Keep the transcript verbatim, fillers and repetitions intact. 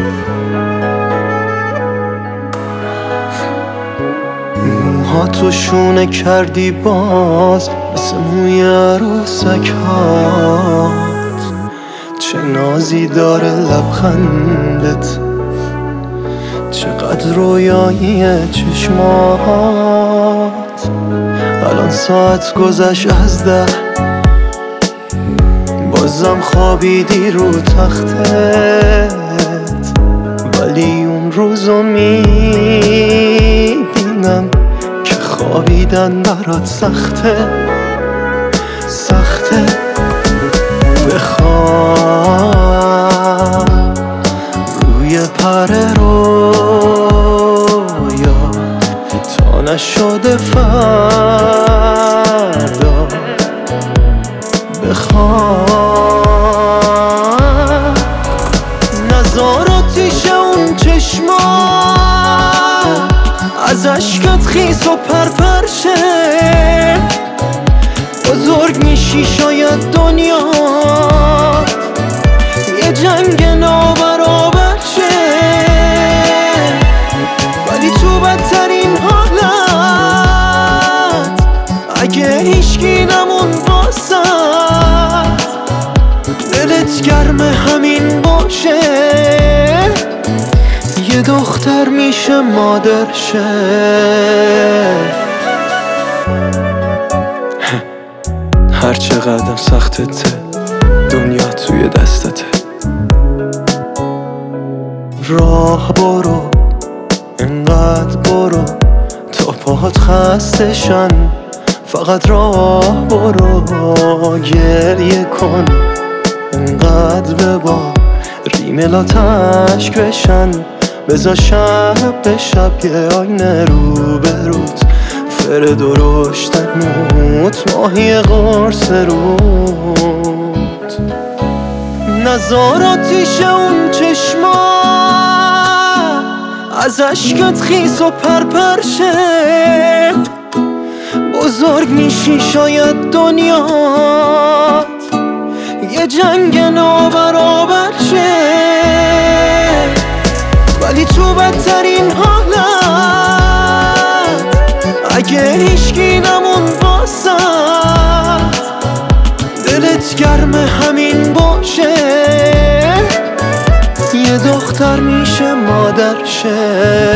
موهاتو شونه کردی باز مثل موی عروسک هات، چه نازی داره لبخندت، چقدر رویایی چشمات. الان ساعت گذشت از ده، بازم خوابیدی رو تختت، ولی اون روزو میبینم که خوابیدن برات سخته سخته. بخواب روی پر رویا تا نشده فردا، بخواب نزار آتیش اون چشما از عشقت خیس و پرپرشه. بزرگ میشی شاید دنیا یه جنگ نابرابر شه، ولی تو بدترین حالت اگه هیچکی نمون واسد، دلت گرم همین باشه، یه دختر میشه مادر شه. هر چقدر سختته دنیا توی دستته، راه برو انقدر برو تا پاهات خستشن، فقط راه برو گریه کن انقدر ببا ریملات عشق بشن، بذار شب به شب یه آینه رو بروت، فر درشتن موت ماهی قرص رود. نزار آتیش اون چشما از عشقت خیس و پرپرشه. بزرگ میشی شاید دنیات یه جنگ نابرابر شه، ولی تو بدترین حالت اگه هیچکی نمون واسد، دلت گرم همین باشه، یه دختر میشه مادر شه.